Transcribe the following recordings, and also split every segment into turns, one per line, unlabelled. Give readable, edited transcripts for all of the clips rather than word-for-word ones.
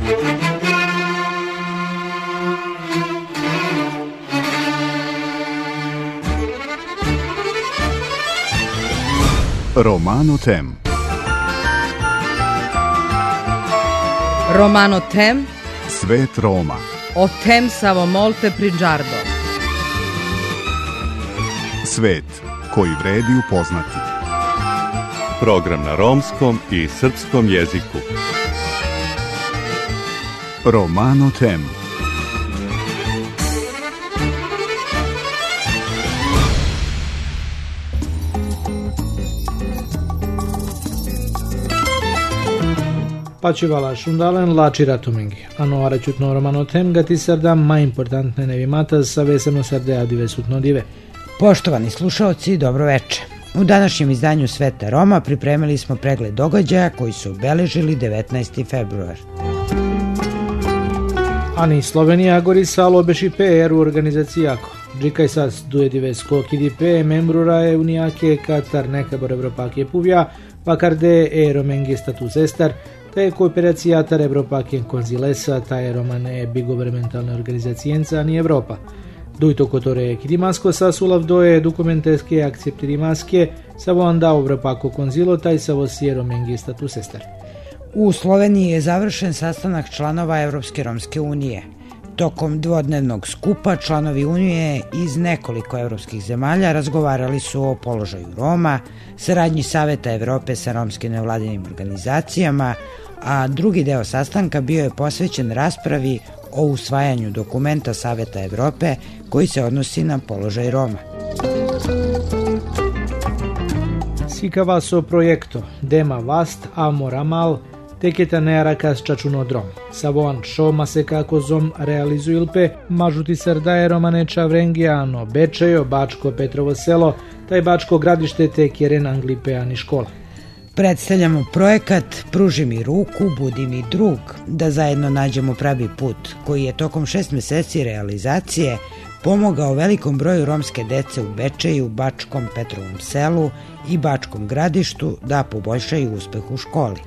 Romano Tem.
Romano Tem.
Svet Roma.
O tem samo molte prigiardo.
Svet koji vredi upoznati.
Program na romskom i srpskom jeziku.
Romano Tem.
Pačivala Shundalen lači ratumengi. Ano araciutno Romano Tem gati sarda mai importantne nevimata sa veseno sardea divesutno dive.
Poštovani slušaoci, dobro veče. U današnjem izdanju Sveta Roma pripremili smo pregled događaja koji su obeležili 19. februar.
Ani Slovenija gorisalo beši PR u organizacijako. Džikaj sas duje divesko KDP membrura e uniake Katar nekabor Evropake puvja, vakarde e romengi status estar, te kooperacijatar Evropake konzilesa, ta je romane bigovernmentalne organizacijenca ani Evropa. Dujto kotore kidimasko sa sulavdoje dokumenteske akceptirimaske savo andao Evropako konzilo taj savo sije romengi status estar.
U Sloveniji je završen sastanak članova Evropske romske unije. Tokom dvodnevnog skupa članovi unije iz nekoliko evropskih zemalja razgovarali su o položaju Roma, saradnji Saveta Evrope sa romskim nevladinim organizacijama, a drugi deo sastanka bio je posvećen raspravi o usvajanju dokumenta Saveta Evrope koji se odnosi na položaj Roma.
Sikavaso projekto Dema Vast Amoramal teketa nearakas čačunodrom. Savoan šoma se kako zom realizujilpe mažuti sardaje romaneča vrengijano Bečejo, Bačko Petrovo selo, taj Bačko gradište te kjeren Anglipeani škola.
Predstavljamo projekat Pruži mi ruku, budi mi drug, da zajedno nađemo pravi put, koji je tokom 6 meseci realizacije pomogao velikom broju romske dece u Bečeju, Bačkom Petrovom selu i Bačkom gradištu da poboljšaju uspeh u školi.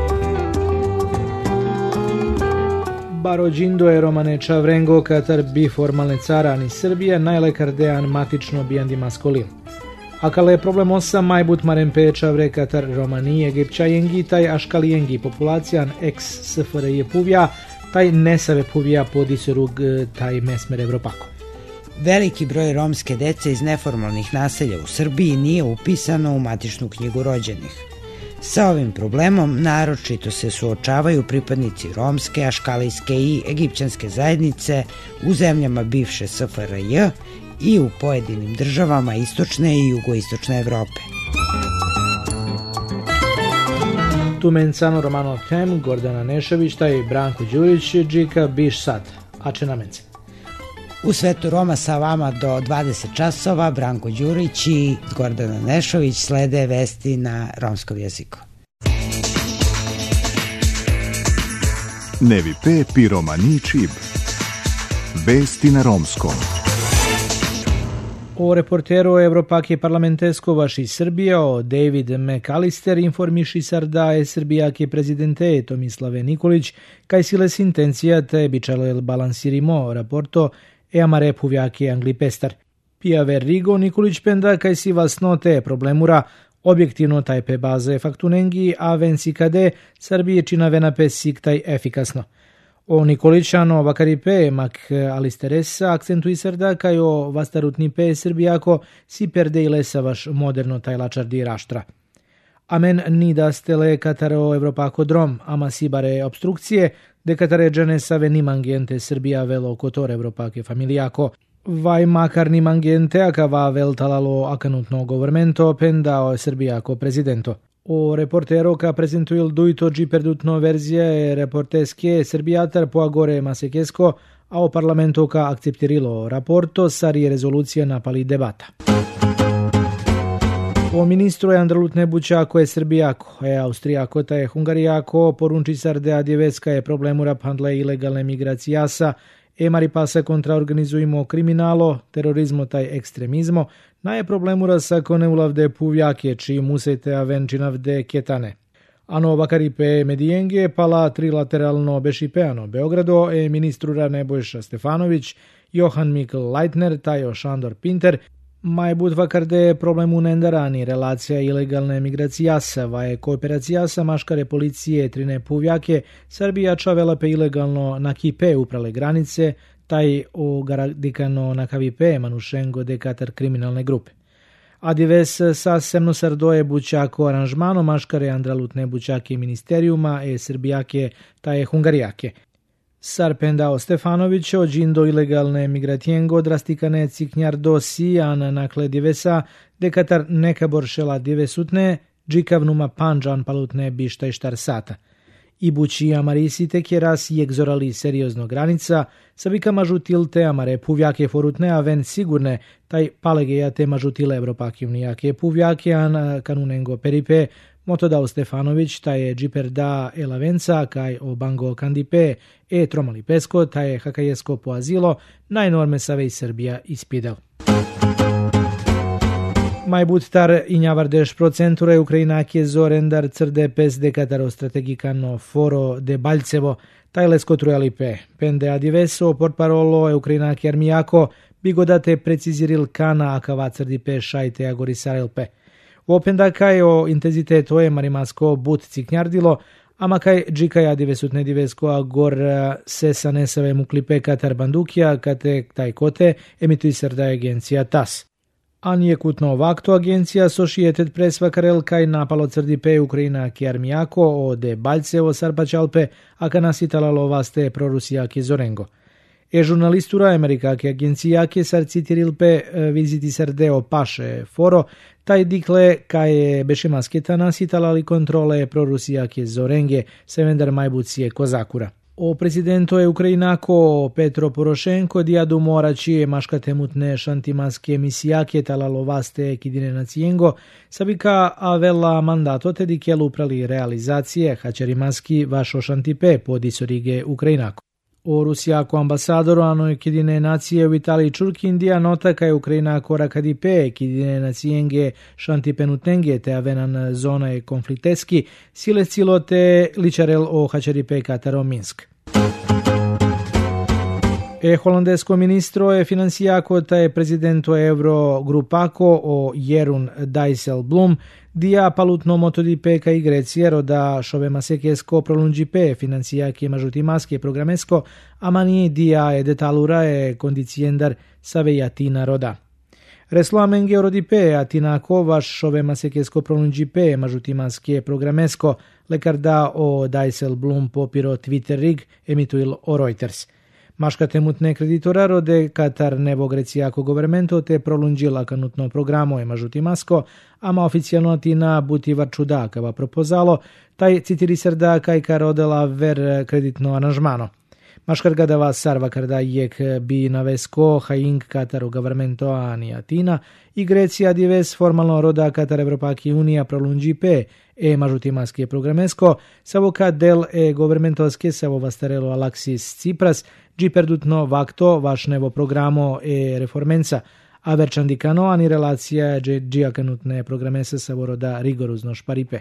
Barođindo je romaneča vrengo Katar bi formalne carani Srbija najlekardean matično bijandi maskolin. Akale je problem osa majbut marempeča vre Katar romani egipća jengi taj aškalijengi populacijan ex SFRJ puvja taj nesave puvja podiserug taj mesmer Evropako.
Veliki broj romske dece iz neformalnih naselja u Srbiji nije upisano u matičnu knjigu rođenih. Sa ovim problemom naročito se suočavaju pripadnici romske, aškalijske i egipćanske zajednice u zemljama bivše SFRJ i u pojedinim državama istočne i jugoistočne Evrope.
Tumencano Romano Tem, Gordana Nešović, taj Branko Đurić, Džika Biš Sad, Ačenamence.
U Svetu Roma sa vama do 20 časova Branko Đurić i Gordana Nešović slede vesti na romskom jeziku.
Nevi pe pi romani čib. Vesti na romskom.
O reporteru Evropake parlamentesko vaši Srbija o David McAllister informiši sarda je Srbijake prezidente Tomislave Nikolić kaj siles intencija te bičalo el balansirimo raporto e amare puvjake angli pestar. Pia Verrigo Nikolić penda kaj si vasno te problemura objektivno taj pe baze faktunengi a vensi kade Srbije čina vena pe siktaj efikasno. O Nikolićano vakaripe mak alisteresa akcentui sarda kaj o vastarutni pe Srbijako si perde ilesa vaš moderno taj lačardi raštra. Amen nida stele Kataro Evropako drom, ama si bare obstrukcije, de Katare džene save nimangente Srbija velo kotor Evropake familijako. Vaj makar nimangente akava vel talalo akanutno governmento pendao Srbijako prezidento. O reportero ka prezentuil dujto dži perdutno verzije reporteske Srbijatar po agore masekesko, a o parlamento ka akceptirilo raporto sari rezolucija napali debata. O ministru je Andrlutne bućako je Srbijako, Austrijako ta je Hungarijako, porunči sardea djeveska je problemura pandle ilegalne migracijasa, mari pasa kontra organizujemo kriminalo, terorizmo taj ekstremizmo, naje problemura sa kone ulavde puvjake, čiji musete avenčinavde ketane. Ano vakaripe Medienge pala trilateralno bešipeano Beogrado e ministrura Nebojša Stefanović, Johan Mikl Leitner, tajo Šandor Pinter, mai bud vakarde problemu nendarani relacija ilegalne migracijasa, vaje kooperacijasa maškare policije trine puvjake, Srbija čavela pe ilegalno na kipe uprale granice, taj o garadikano na kavipe manušengo de katar kriminalne grupe. Adives sa semno sardoje bućako aranžmano maškare andralutne bućake ministerijuma e srbijake taje hungarijake. Sarpendao Stefanović o džindo ilegalne migratijengo drastikane ciknjar dosi an nakle divesa dekatar neka boršela divesutne džikavnuma panđan palutne bišta i štar sata. I bući amarisi tek je ras i egzorali seriozno granica, sabika mažutilte amare puvjake forutne a ven sigurne taj palegejate mažutile evropakivnijake puvjake an kanunengo peripe Motodao Stefanović, taj je džiperda e lavenca, kaj o bango kandipe e tromali pesko, taj je hakajesko po azilo, najnorme save iz Srbija ispidel. Majbut tar i njavardeš procenture Ukrajinake zorendar crde pes de kataro strategikano foro de Baljcevo, taj lesko trujalipe. Pende adiveso portparolo Ukrajinake armijako, bigodate preciziril kana akava crdipe šajte agorisarelpe. Openda kaj o intenziteto je marimasko but ciknjardilo, ama kaj džikaj adivesutne divesko a gor se sa nesave muklipe katar bandukija kate taj kote emitui srda agencija TAS. An je kutno ovakto agencija Associated Press vakarel kaj napalo crdipe Ukrajina ki armijako o de Baljcevo sarpačalpe a kanasitala lovaste prorusijaki Zorengo. E žurnalistura amerikake agencijake sar citirilpe viziti sardeo paše foro, taj dikle kaj bešemasketana sitalali kontrole prorusijake Zorenge, sevendar majbucije kozakura. O prezidento je Ukrajinako Petro Porošenko dijadu mora čije maškate mutne šantimaske misijake talalovaste kidine nacijengo, sabika avela mandato te dikjelu uprali realizacije hačerimaski vašo šantipe podisorige Ukrajinako. O rusijako ambasadoru anoj kidine nacije u Italiji Čurkindija nota kaj Ukrajina kora kadipe kidine nacijenge šantipenutenge te avenan zona je konflikteski sile cilote ličarel o hačeripe Kataro Minsk. Holandesko ministro je finansijako ta je prezidento Eurogrupako o Jerun Dijsselbloem dia palutno motodipe ka i Grecije roda šove masekesko prolungipe finansijake mažutimaske programesko amani dia e detalura e kondiciendar savejatina roda. Resloamenge orodipe atinako vaš šove masekesko prolungipe mažutimaske programesko lekarda o Dijsselbloem popiro Twitter rig emituil o Reuters. Maškate mutne kreditora rode Katar nevo grecijako governmento te prolungila kanutno programo e mažutimasko, ama oficijalno tina buti varčuda kava propozalo, taj citiri srda kajka rodela ver kreditno aranžmano. Maškar gadava sarva karda jek bi navesko haing Kataru governmento ani atina i Grecija dives formalno roda Katar Evropaki unija prolungipe e mažutimaske programesko, savoka del e governmentoske savo vastarelo Alexis Tsipras, gi perdutno vakto vaš nevo programo e reformenca, a verčandikano ani relacija džija kanutne programesa savo roda rigoruzno šparipe.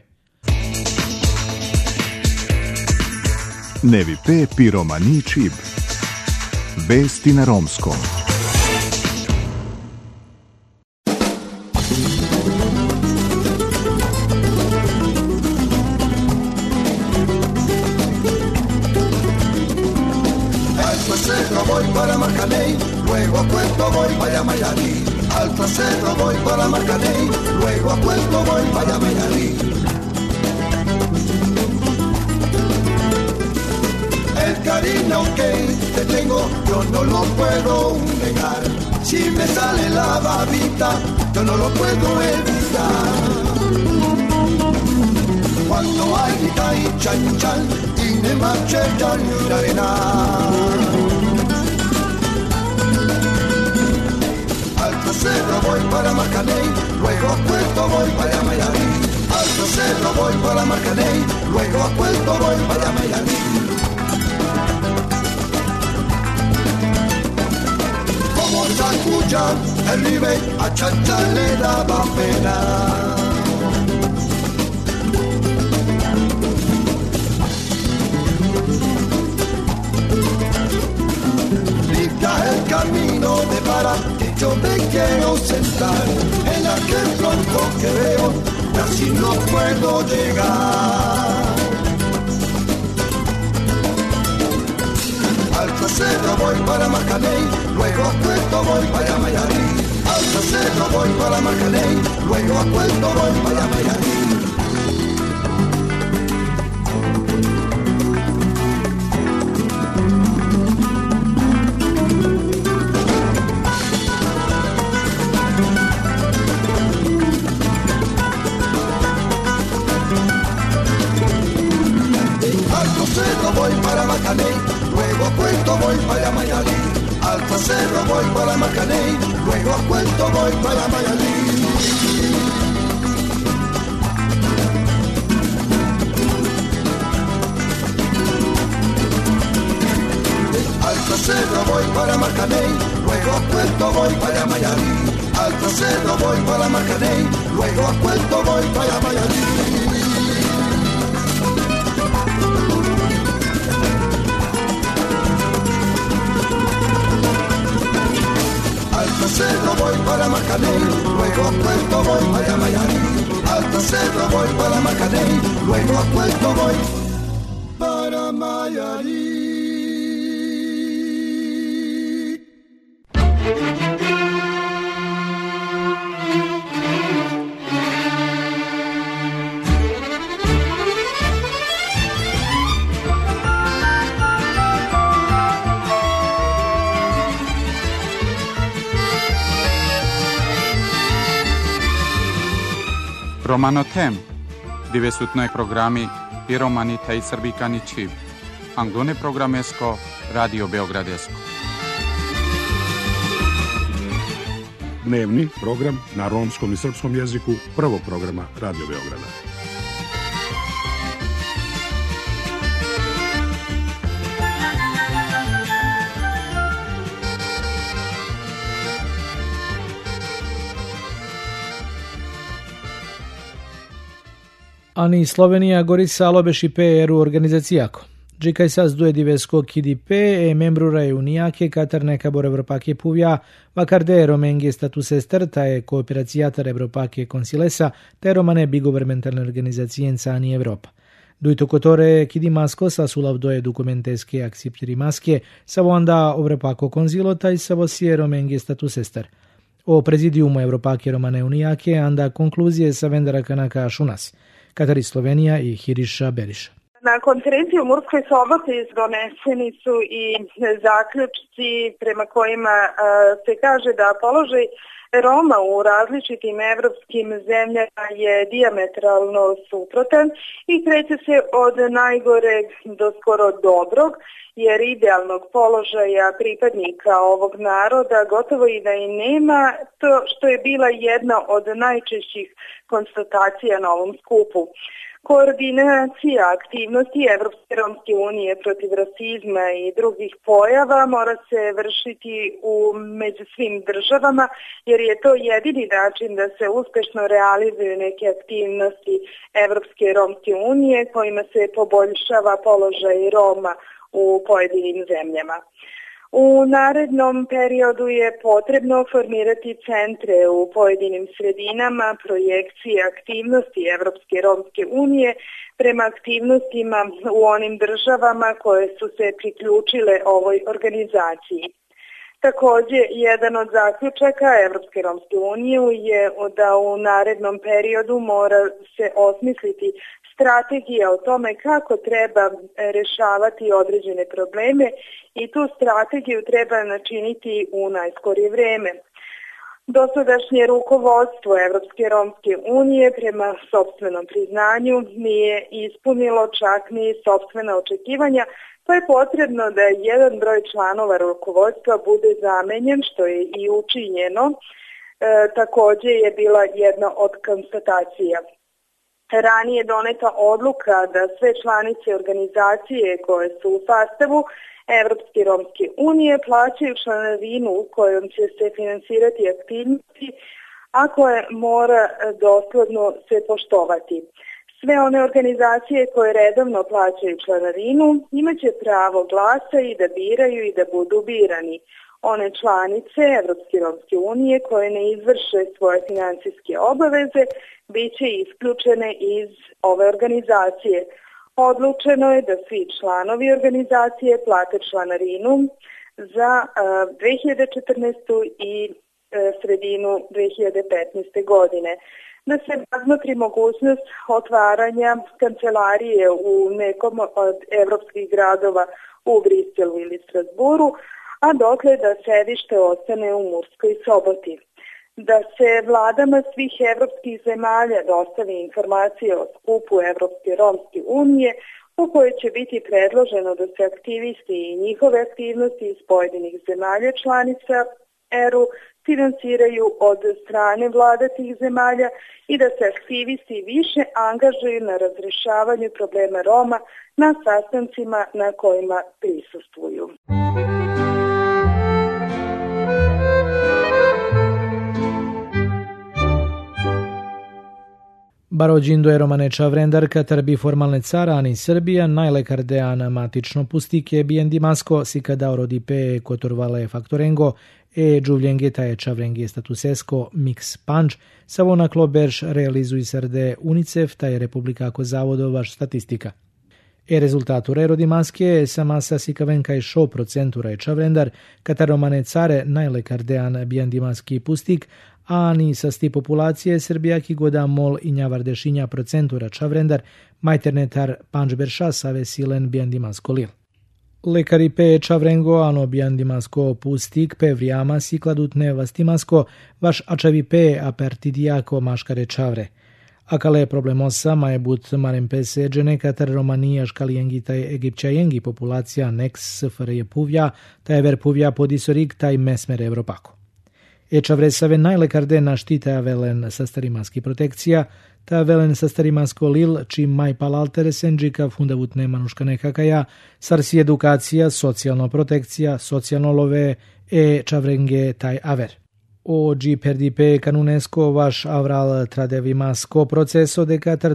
Nevi pe piromani čib. Vesti na romskom.
Voy para Marcaney, luego a Puerto voy para Mayarí. Al trasero voy para Marcaney, luego a Puerto voy para Mayarí. El cariño que te tengo yo no lo puedo negar. Si me sale la babita yo no lo puedo evitar. Cuando hay grita y chan chan y ne marche ya ni arena. Cerro voy para Marcaney, luego a Puerto voy para Mayarí. Alto Cerro voy para Marcaney, luego a Puerto voy para Mayarí. Como escuchan el nivel a Chacha le daba pena. para y yo me quiero sentar en aquel tronco que veo, casi no puedo llegar. Al Cerro voy para Marcaney, luego a Puerto voy para Mayarí. Al Cerro voy para Marcaney, luego a Puerto voy para Mayarí. Cerro voy para Marcaney, luego a Puerto voy para Mayarí. Al Cerro voy para Marcaney, luego a Puerto voy para Mayarí. Al Cerro voy para Marcaney, luego a Puerto voy para Mayarí. Al Cerro voy para Marcaney, luego a Puerto voy para Mayarí. Al Cerro voy para Marcaney, luego a Puerto voy para Mayarí. Al Cerro voy para Marcaney, luego a Puerto voy para Mayarí.
Romano Tem, divesutnoj programi i romanita i srbikani čib. Anglone programesko, Radio Beogradesko.
Dnevni program na romskom i srpskom jeziku prvog programa Radio Beograda.
Ani Slovenija Gorica Lobešipe eru organizacijako. Džikaj sas due divesko KDP e membrure uniake katar nekabor Evropake puvja, vakarde romengi status esterta e kooperacijatar Evropake konsilesa, te romane bigovernmentalne organizacije ani Evropa. Duito kotore kidi masko sa sulavdoje dokumenteske akciptiri maske, savo anda Evropako konzilota i savo sie romengi status ester. O prezidiumu Evropake romane uniake anda konkluzije sa vendara kanaka šunas. Katari Slovenija i Hiriša Beriša.
Na konferenciji u Murskoj Soboti doneseni su i zaključci prema kojima se kaže da položaj Roma u različitim evropskim zemljama je dijametralno suprotan i kreće se od najgoreg do skoro dobrog, jer idealnog položaja pripadnika ovog naroda gotovo i da i nema, to što je bila jedna od najčešćih konstatacija na ovom skupu. Koordinacija aktivnosti Evropske romske unije protiv rasizma i drugih pojava mora se vršiti među svim državama, jer je to jedini način da se uspešno realizuju neke aktivnosti Evropske romske unije kojima se poboljšava položaj Roma u pojedinim zemljama. U narednom periodu je potrebno formirati centre u pojedinim sredinama, projekcije aktivnosti Evropske romske unije prema aktivnostima u onim državama koje su se priključile ovoj organizaciji. Također, jedan od zaključaka Evropske romske unije je da u narednom periodu mora se osmisliti strategija o tome kako treba rešavati određene probleme i tu strategiju treba načiniti u najskorije vreme. Dosadašnje rukovodstvo Evropske romske unije prema sopstvenom priznanju nije ispunilo čak ni sopstvena očekivanja, pa je potrebno da jedan broj članova rukovodstva bude zamenjen, što je i učinjeno. Također je bila jedna od konstatacija. Ranije doneta odluka da sve članice organizacije koje su u sastavu Evropske romske unije plaćaju članarinu kojom će se finansirati aktivnosti, a koje mora dosledno se poštovati. Sve one organizacije koje redovno plaćaju članarinu imaće pravo glasa i da biraju i da budu birani. One članice Evropske romske unije koje ne izvrše svoje financijske obaveze bit će isključene iz ove organizacije. Odlučeno je da svi članovi organizacije plate članarinu za 2014. i sredinu 2015. godine. Da se razmotri mogućnost otvaranja kancelarije u nekom od evropskih gradova u Briselu ili Strasburu, a dokle da sedište ostane u Murskoj Soboti. Da se vladama svih evropskih zemalja dostavi informacije o skupu Evropske romske unije u kojoj će biti predloženo da se aktivisti i njihove aktivnosti iz pojedinih zemalja članica ERU finansiraju od strane vlada tih zemalja i da se aktivisti više angažuju na razrešavanju problema Roma na sastancima na kojima prisustvuju.
Barođindo je Romane Čavrendar, Katar bi formalne cara, ani Srbija, najlekar deana matično pustike, bien Dimasco, si kada orodi pe kotorvale faktorengo, giuvlienghe je Čavrenghe statusesco mix panč, savona kloberš realizuj srde UNICEF, je Republika ako zavodovaš statistika. Rezultature Rodimaske samasa sikavenka i 6% je Čavrendar, Katar Romane care najlekar dean bien Dimaski pustik, ani sa sti populacije Srbija ki goda mol i njavardešinja procentura Čavrendar, majternetar pančberša save silen bien Dimasko lil. Lekari pe Čavrengo ano bien Dimasko pustik pe vrijama sikladutne vastimasko vaš ačavi pe apertidiako maškare Čavre. Akale problemosa mai but marem pese gene Katar Romania škalijengi taj egipćajengi populacija nex sfrje puvja, taj ver puvja podisorik taj mesmer Evropako. Čavresave najlekarde na štita velen sa starimaski protekcija, ta velen sa starimasko lil, čim maj palaltere senđika fundavutne manuškane kakaja, sarsi edukacija, socijalno protekcija, socijalno love, Čavrenge taj aver. Oggi perdipe canunesco vaš avral tradevimasco proceso de Katar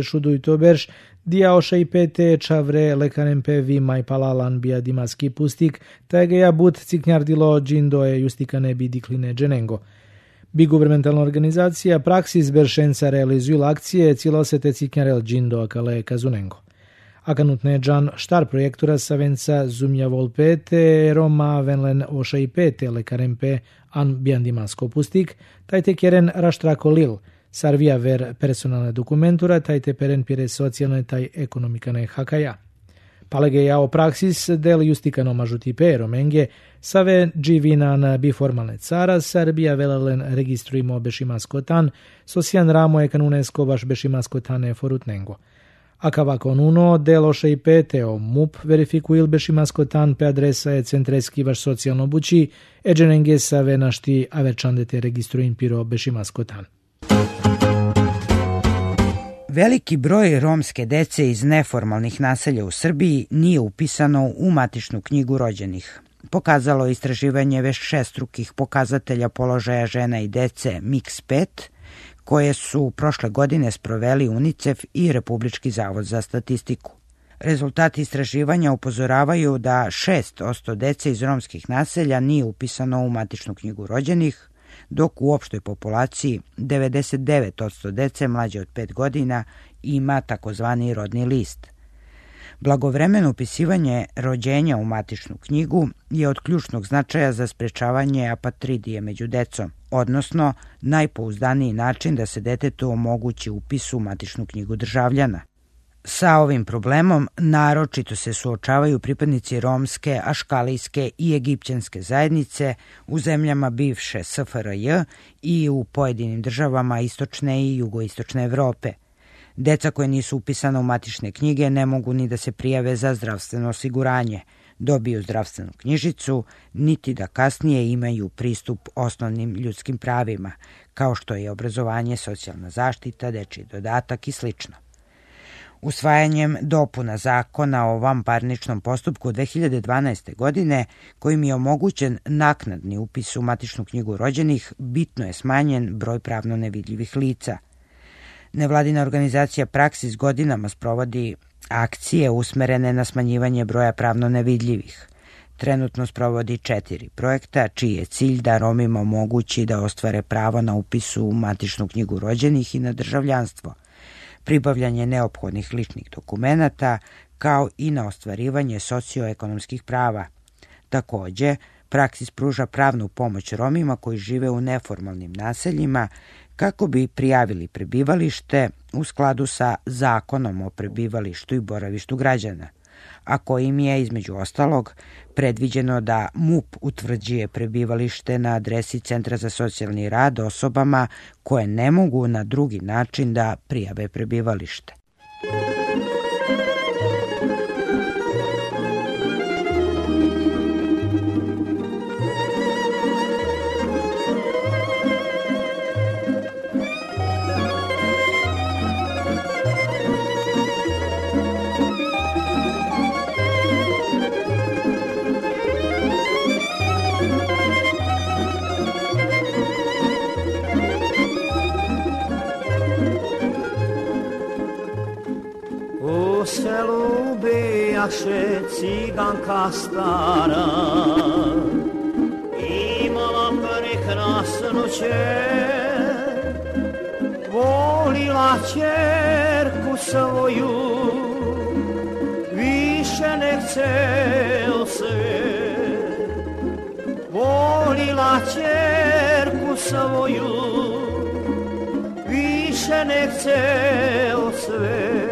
2012 dia ošaipete Čavre lekarempe vi mai palalan bia dimaski pustik, tageja but ciknjardilo džindoe justikane bi dikline dženengo. Bi guvernementalna organizacija Praksis Beršenca realizuju akcije cilosete ciknjarel džindo akale kazunengo. Akanutne džan štar projektura savenca zumja volpete Roma venlen ošaipete lekarempe an bian dimasko pustik, tajte kjeren raštrako lil, sarvija ver personalne dokumentura, tajte peren pire socijalne taj ekonomikane hakaja. Palegeja o praksis del justikano mažuti pe romenge, save dživinan bi formalne cara, Srbija velalen registruimo bešimaskotan, sosijan ramo je kanunesko vaš bešimaskotane forutnengo. Akavakon uno delo šeipete o MUP verifikuil bešimaskotan pe adresa je centreski vaš socijalno bući, dženenge save našti averčandete registruin piro bešimaskotan.
Veliki broj romske dece iz neformalnih naselja u Srbiji nije upisano u matičnu knjigu rođenih. Pokazalo je istraživanje višestrukih pokazatelja položaja žena i dece MIX5, koje su prošle godine sproveli UNICEF i Republički zavod za statistiku. Rezultati istraživanja upozoravaju da 6% dece iz romskih naselja nije upisano u matičnu knjigu rođenih, dok u opštoj populaciji 99% dece mlađe od 5 godina ima takozvani rodni list. Blagovremeno upisivanje rođenja u matičnu knjigu je od ključnog značaja za sprečavanje apatridije među decom, odnosno najpouzdaniji način da se detetu omogući upis u matičnu knjigu državljana. Sa ovim problemom naročito se suočavaju pripadnici romske, aškalijske i egipćanske zajednice u zemljama bivše SFRJ i u pojedinim državama istočne i jugoistočne Evrope. Deca koje nisu upisana u matične knjige ne mogu ni da se prijave za zdravstveno osiguranje, dobiju zdravstvenu knjižicu, niti da kasnije imaju pristup osnovnim ljudskim pravima, kao što je obrazovanje, socijalna zaštita, dečiji dodatak i sl. Usvajanjem dopuna zakona o vanparničnom postupku 2012. godine, kojim je omogućen naknadni upis u matičnu knjigu rođenih, bitno je smanjen broj pravno nevidljivih lica. Nevladina organizacija Praksis godinama sprovodi akcije usmerene na smanjivanje broja pravno nevidljivih. Trenutno sprovodi 4 projekta, čiji je cilj da Romima omogući da ostvare pravo na upis u matičnu knjigu rođenih i na državljanstvo, pribavljanje neophodnih ličnih dokumenata, kao i na ostvarivanje socioekonomskih prava. Takođe, Praksis pruža pravnu pomoć Romima koji žive u neformalnim naseljima kako bi prijavili prebivalište u skladu sa Zakonom o prebivalištu i boravištu građana, a kojim je, između ostalog, predviđeno da MUP utvrđuje prebivalište na adresi Centra za socijalni rad osobama koje ne mogu na drugi način da prijave prebivalište.
selu bijaše ciganka stara, imala prekrasnu ćer, volila ćerku svoju, više nek ceo svet. Volila ćerku svoju, više nek ceo svet.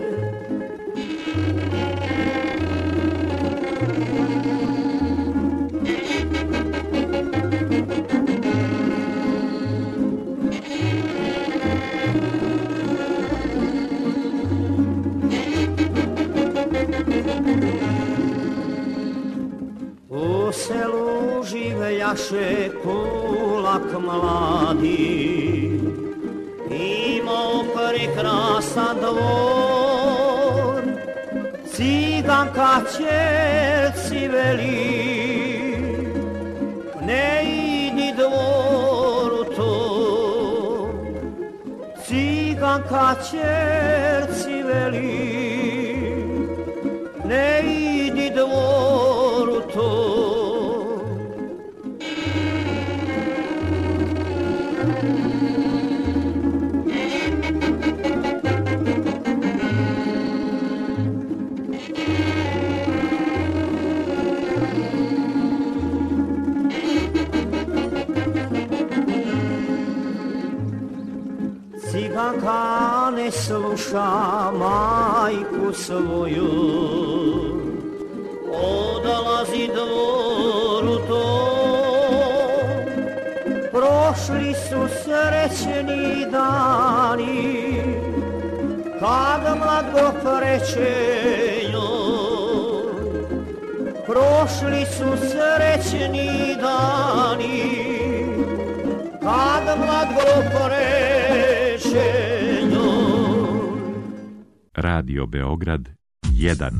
U selu življaše kulak mladi, imao prekrasan dvor, ciganka ćerci veli, ne idi dvoru to. Ciganka ćerci veli, ne idi dvoru to. Ciganka ne sluša majku svoju, odlazi dvoru to. Prošli su srećni dani, kad mlad go preće njoj. Prošli su srećni dani, kad mlad go preće njoj.
Radio Beograd 1,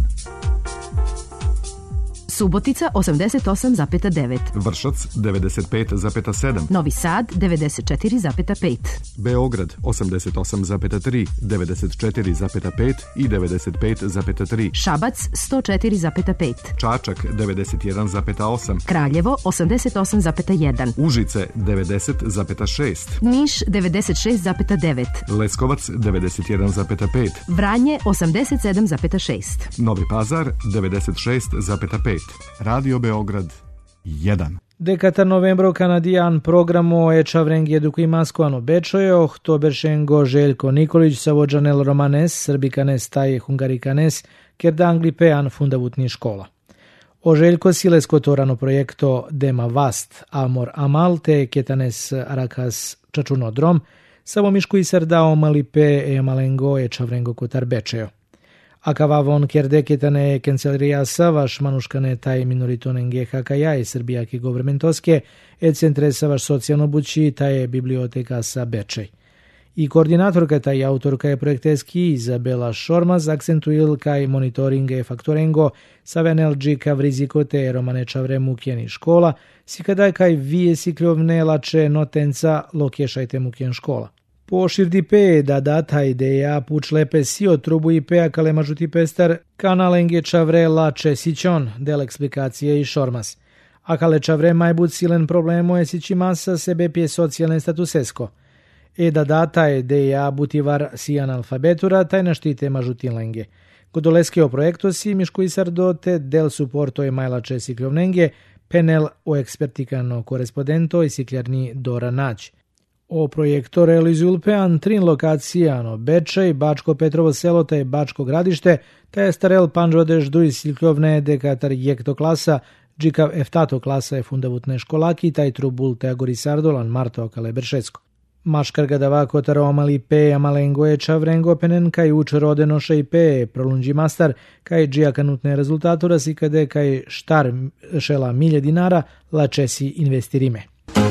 Subotica 88,9,
Vršac 95,7,
Novi Sad 94,5,
Beograd 88,3, 94,5 i 95,3,
Šabac 104,5,
Čačak 91,8,
Kraljevo 88,1,
Užice 90,6,
Niš 96,9,
Leskovac 91,5,
Vranje 87,6,
Novi Pazar 96,5. Radio Beograd 1.
Dekata novembro kanadijan programo Ečavreng edukimaskoano Bečojo, Htoberšengo Željko Nikolić Savođanel Romanes, Srbikanes taj Hungarikanes, Kerdangli pean fundavutni škola. O Željko Silesko torano projekto Dema Vast, Amor Amal te Ketanes Arakas Čačunodrom, Savomišku i Serdao Malipe e Malengo Ečavrengo Kotar Bečejo. Akavavon kerdeketane Kancelarija Savaš Manuškane taj minoritonen GHKja i Srbijake governmentoske e centre Savaš socijalno bući taj biblioteka sa Bečej. I koordinatorka taj autorka je projekteski Izabela Šormaz akcentuil kaj monitoring e faktorengo sa venelđi kav riziko te Romane Čavremu kjeni škola si kada kaj vije sikljovne lače notenca lokješajte mu kjen škola. Po širdipe da data ideja pučlepe sio trubu ipea kale mažuti pestar kanalenge čavre lače sićon del eksplikacije i šormas. A kale čavre majbut silen problemo je sići masa sebe pje socijalne statusesko. Da data ideja butivar si analfabetura taj naštite mažutin lenge. Godoleskeo projekto si miškuj sardote del suporto je majlače sikljovnenge penel o ekspertikano korespondento i sikljarni Dora Nać. O projekto realizuju pean trin lokacijano Bečej, Bačko Petrovo selo te Bačko gradište, te je starel panžodeš duj silkljovne dekatar jekto klasa, džikav eftato klasa je fundavutne školaki, taj trubul te agorisardolan Marto okale Beršesko. Maškar gadava kotaro amali pe amalengo je čavrengo penen kaj uč rodenoše i pe prolunđi mastar kaj džija kanutne rezultatura si kade kaj štar šela milje dinara lačesi investirime.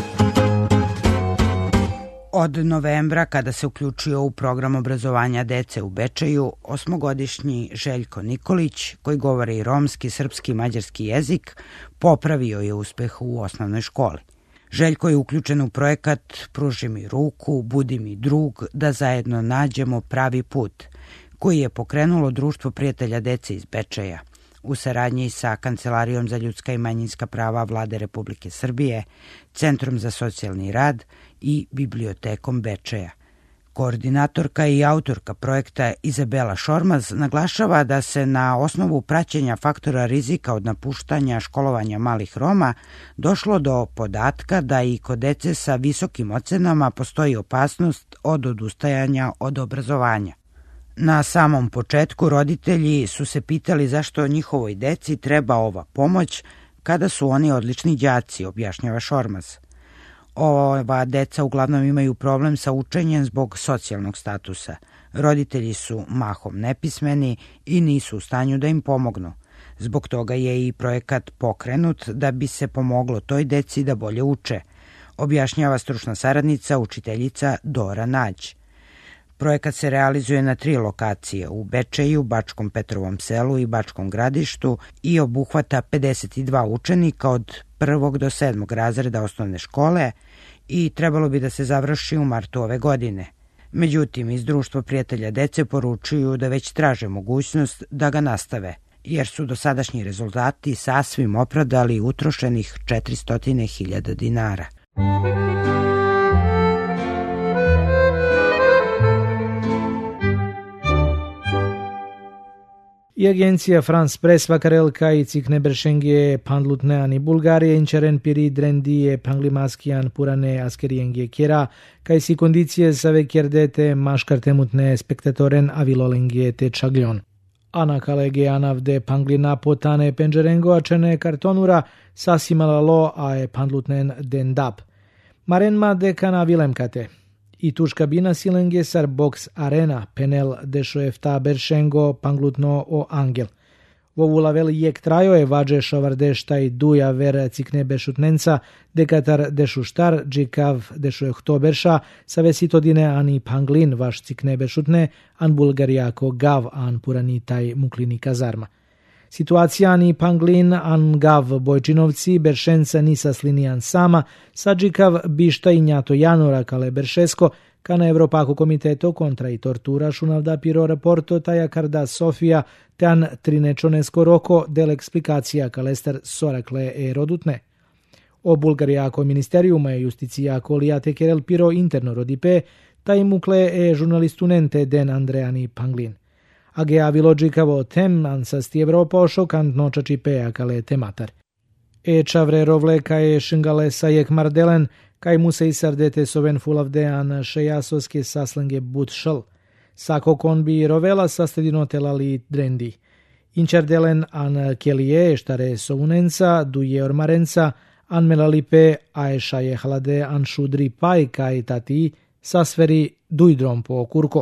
Od novembra, kada se uključio u program obrazovanja dece u Bečeju, 8-godišnji Željko Nikolić, koji govori i romski, srpski i mađarski jezik, popravio je uspeh u osnovnoj školi. Željko je uključen u projekat Pruži mi ruku, budi mi drug, da zajedno nađemo pravi put, koji je pokrenulo Društvo prijatelja dece iz Bečeja u saradnji sa Kancelarijom za ljudska i manjinska prava Vlade Republike Srbije, Centrom za socijalni rad i Bibliotekom Bečeja. Koordinatorka i autorka projekta Izabela Šormaz naglašava da se na osnovu praćenja faktora rizika od napuštanja školovanja malih Roma došlo do podatka da i kod dece sa visokim ocenama postoji opasnost od odustajanja od obrazovanja. Na samom početku roditelji su se pitali zašto njihovoj deci treba ova pomoć kada su oni odlični đaci, objašnjava Šormaz. Ova deca uglavnom imaju problem sa učenjem zbog socijalnog statusa. Roditelji su mahom nepismeni i nisu u stanju da im pomognu. Zbog toga je i projekat pokrenut da bi se pomoglo toj deci da bolje uče, objašnjava stručna saradnica, učiteljica Dora Nać. Projekat se realizuje na 3 lokacije, u Bečeju, Bačkom Petrovom selu i Bačkom gradištu i obuhvata 52 učenika od 1. do 7. razreda osnovne škole i trebalo bi da se završi u martu ove godine. Međutim, iz Društva prijatelja dece poručuju da već traže mogućnost da ga nastave, jer su dosadašnji rezultati sasvim opravdali utrošenih 400.000 dinara.
I agencija France Press vakarelka i cikne beršenge pandlutneani Bulgarije inčeren piri drendije panglimaskijan purane askerienge kjera, kaj si kondicije save kjerdete maškartemutne spektatoren avilolenge te čagljon. Ana kalege anavde panglina potane penđerengo ačene kartonura sasimalalo ae pandlutnen dendap. Marenma dekana vilemkate. I tuš kabina silenge sar box arena penel dešo efta beršengo panglutno o angel. Vovulavel jek trajo je vađe šovardeštaj duja ver cikne bešutnenca dekatar dešu štar džikav dešu ehtoberša savesitodine ani panglin vaš cikne bešutne an bulgarijako gav an puranitaj muklini kazarma. Situacija ani panglin an gav bojčinovci beršenca nisa slinijan sama sadžikav bišta i njato janora kale beršesko ka na Evropako komiteto kontra i tortura šunavda piro raporto taja karda Sofija tean trinečonesko roko del eksplikacija kalestar sorakle e rodutne. O bulgarijako ministerijuma je justicijako lijate kerel piro interno rodipe taj mukle e žurnalistunente den Andreani panglin. Agea vilodžikavo tem ansasti Evropo šokantno čačipea kale tematar. Čavre rovleka je šingale sa jek mardelen, kaj mu se isardete soven fulavdean šejasoske saslenge but šal. Sako konbi rovela sastedinotela li drendi. Inčardelen an kelije štare sovunenca, duje ormarenca, an melalipe aeša je hlade an šudri paj kaj tati sasveri dujdrom po kurko.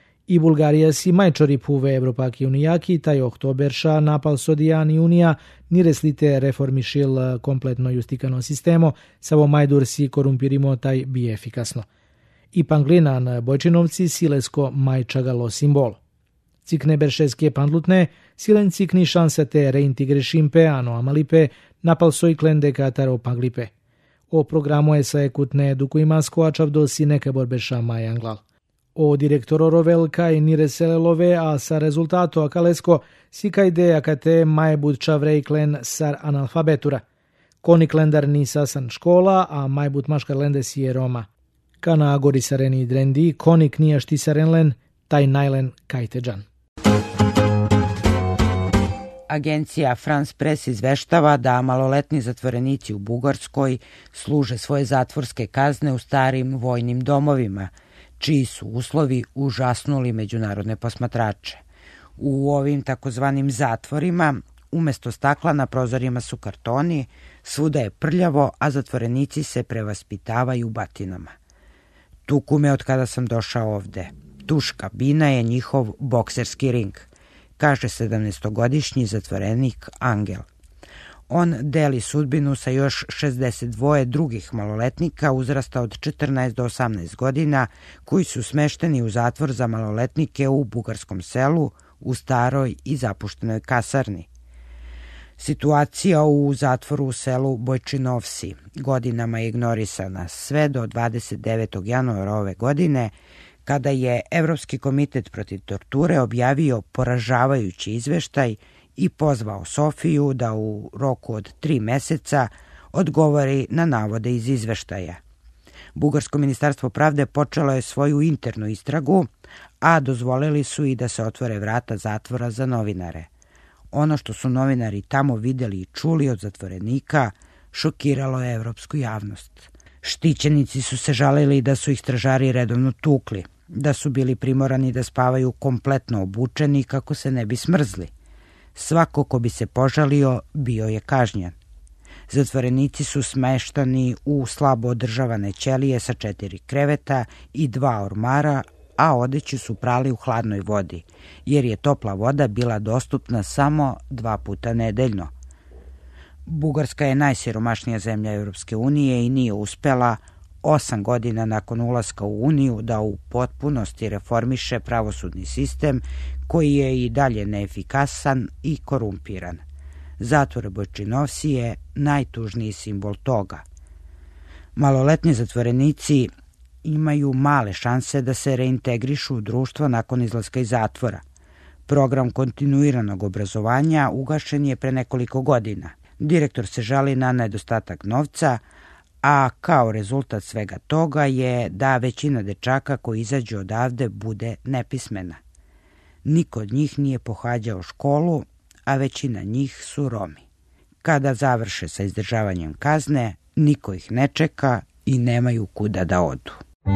I Bulgarija si majčori puve Evropaki unijaki, taj oktoberša napal sodijani unija, nireslite reformišil kompletno justikano sistemo, savo majdur si korumpirimo taj bi efikasno. I panglinan bojčinovci silesko majčagalo simbol. Cikne beršeske pandlutne, silen cikni šanse te reintigrešimpe, ano amalipe, napal soj klende kataro panglipe. O programu SAE kutne edukujma skoačav dosi neke borbeša Majanglal. O direktororovel kaj nireselelove, a sa rezultato akalesko sika ideja kate majbud čavreiklen sar analfabetura. Koniklendar ni sasan škola, a majbud maškarlende si je Roma. Kana agori sareni drendi, konik nija šti sarenlen, taj najlen kajteđan.
Agencija France Press izveštava da maloletni zatvorenici u Bugarskoj služe svoje zatvorske kazne u starim vojnim domovima, čiji su uslovi užasnuli međunarodne posmatrače. U ovim takozvanim zatvorima umesto stakla na prozorima su kartoni, svuda je prljavo, a zatvorenici se prevaspitavaju batinama. Tuku me od kada sam došao ovde. Tuš kabina je njihov bokserski ring, kaže 17-godišnji zatvorenik Angel. On deli sudbinu sa još 62 drugih maloletnika uzrasta od 14 do 18 godina koji su smešteni u zatvor za maloletnike u bugarskom selu, u staroj i zapuštenoj kasarni. Situacija u zatvoru u selu Bojčinovsi godinama je ignorisana sve do 29. januara ove godine, kada je Evropski komitet protiv torture objavio poražavajući izveštaj i pozvao Sofiju da u roku od 3 meseca odgovori na navode iz izveštaja. Bugarsko ministarstvo pravde počelo je svoju internu istragu, a dozvolili su i da se otvore vrata zatvora za novinare. Ono što su novinari tamo videli i čuli od zatvorenika šokiralo je evropsku javnost. Štićenici su se žalili da su ih stražari redovno tukli, da su bili primorani da spavaju kompletno obučeni kako se ne bi smrzli. Svako ko bi se požalio bio je kažnjen. Zatvorenici su smeštani u slabo održavane ćelije sa 4 kreveta i 2 ormara, a odeću su prali u hladnoj vodi, jer je topla voda bila dostupna samo 2 puta nedeljno. Bugarska je najsiromašnija zemlja Europske unije i nije uspela 8 godina nakon ulaska u Uniju da u potpunosti reformiše pravosudni sistem koji je i dalje neefikasan i korumpiran. Zatvor Bojčinovsi je najtužniji simbol toga. Maloletni zatvorenici imaju male šanse da se reintegrišu u društvo nakon izlaska iz zatvora. Program kontinuiranog obrazovanja ugašen je pre nekoliko godina. Direktor se žali na nedostatak novca, a kao rezultat svega toga je da većina dečaka koji izađu odavde bude nepismena. Niko od njih nije pohađao školu, a većina njih su Romi. Kada završe sa izdržavanjem kazne, niko ih ne čeka i nemaju kuda da odu.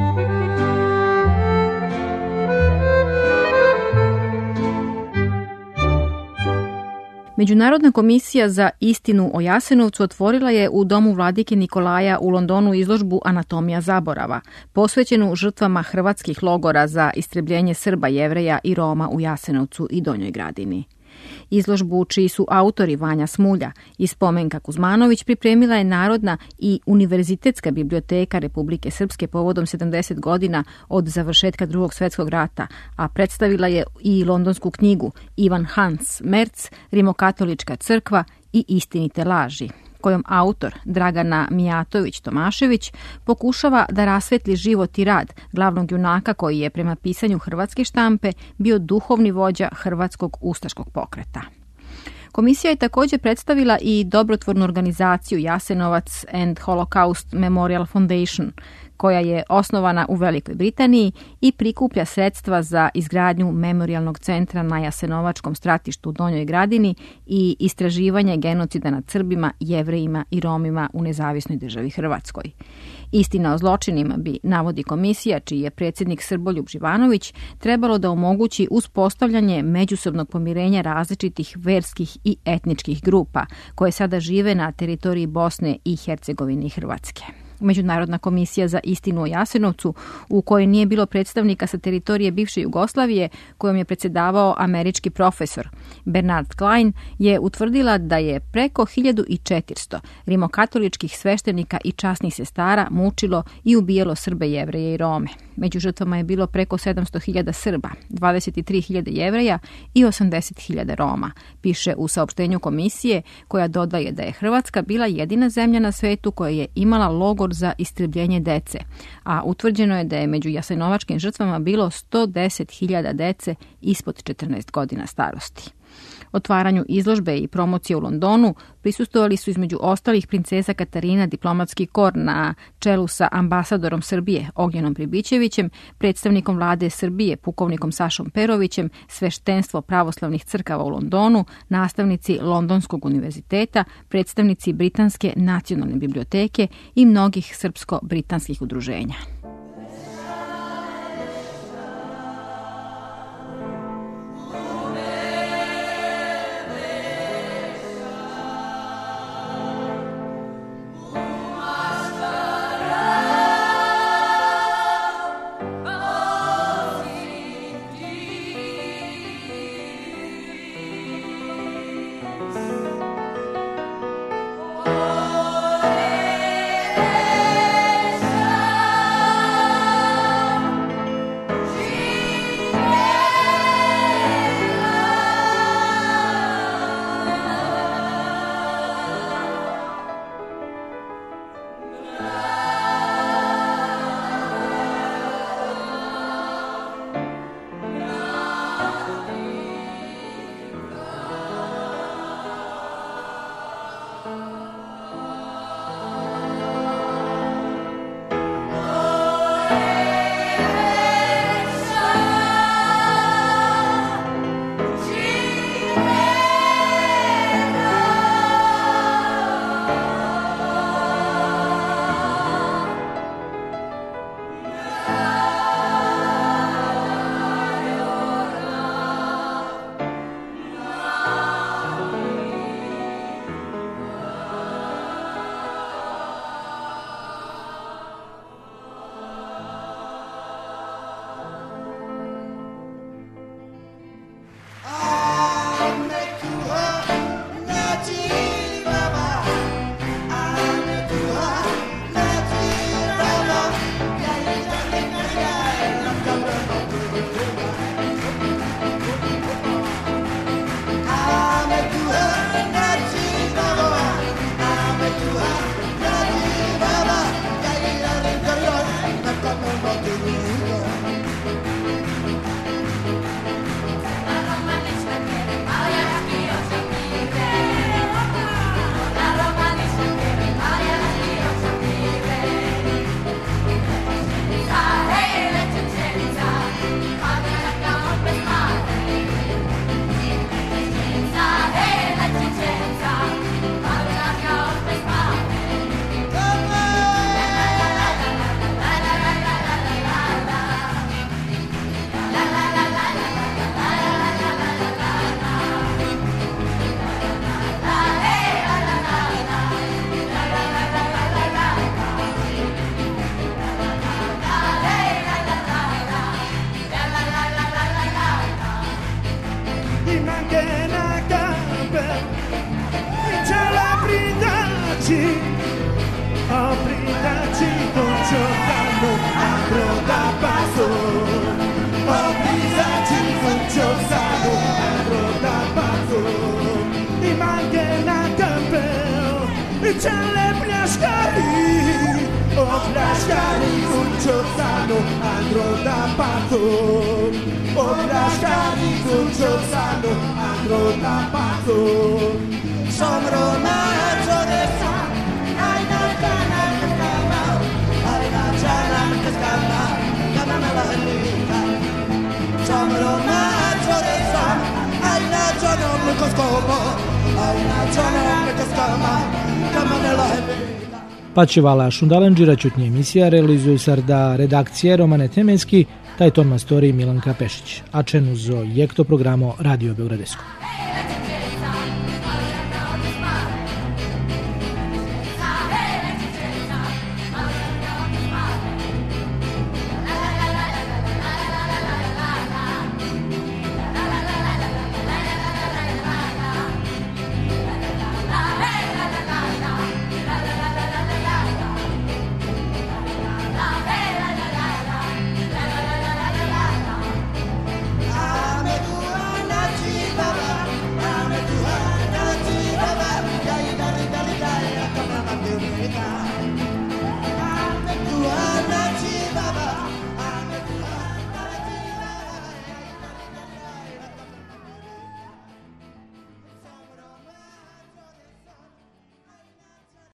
Međunarodna komisija za istinu o Jasenovcu otvorila je u domu vladike Nikolaja u Londonu izložbu Anatomija zaborava, posvećenu žrtvama hrvatskih logora za istrebljenje Srba, Jevreja i Roma u Jasenovcu i Donjoj Gradini. Izložbu, čiji su autori Vanja Smulja i Spomenka Kuzmanović, pripremila je Narodna i Univerzitetska biblioteka Republike Srpske povodom 70 godina od završetka Drugog svjetskog rata, a predstavila je i londonsku knjigu Ivan Hans Merz, Rimokatolička crkva i istinite laži, kojom autor Dragana Mijatović-Tomašević pokušava da rasvetli život i rad glavnog junaka koji je prema pisanju hrvatske štampe bio duhovni vođa hrvatskog ustaškog pokreta. Komisija je također predstavila i dobrotvornu organizaciju Jasenovac and Holocaust Memorial Foundation, koja je osnovana u Velikoj Britaniji i prikuplja sredstva za izgradnju memorialnog centra na Jasenovačkom stratištu u Donjoj Gradini i istraživanje genocida nad Srbima, Jevrejima i Romima u nezavisnoj državi Hrvatskoj. Istina o zločinima bi, navodi komisija, čiji je predsjednik Srboljub Živanović, trebalo da omogući uspostavljanje međusobnog pomirenja različitih verskih i etničkih grupa koje sada žive na teritoriji Bosne i Hercegovine i Hrvatske. Međunarodna komisija za istinu o Jasenovcu, u kojoj nije bilo predstavnika sa teritorije bivše Jugoslavije, kojom je predsjedavao američki profesor Bernard Klein, je utvrdila da je preko 1400 rimokatoličkih sveštenika i časnih sestara mučilo i ubijalo Srbe, Jevreje i Rome. Među žrtvama je bilo preko 700.000 Srba, 23.000 Jevreja i 80.000 Roma, piše u saopštenju komisije, koja dodaje da je Hrvatska bila jedina zemlja na svetu koja je imala logor za istrebljenje dece, a utvrđeno je da je među jasenovačkim žrtvama bilo 110.000 dece ispod 14 godina starosti. Otvaranju izložbe i promocije u Londonu prisustvovali su između ostalih princeza Katarina, diplomatski kor na čelu sa ambasadorom Srbije Ognjenom Pribićevićem, predstavnikom vlade Srbije pukovnikom Sašom Perovićem, sveštenstvo pravoslavnih crkava u Londonu, nastavnici Londonskog univerziteta, predstavnici Britanske nacionalne biblioteke i mnogih srpsko-britanskih udruženja.
Pačevala Šundalenđira čutnje emisija realizuju sarda redakcije Romane Temenski, taj ton mastori Milanka Pešić, a čenu zo jekto programo Radio Beogradesko.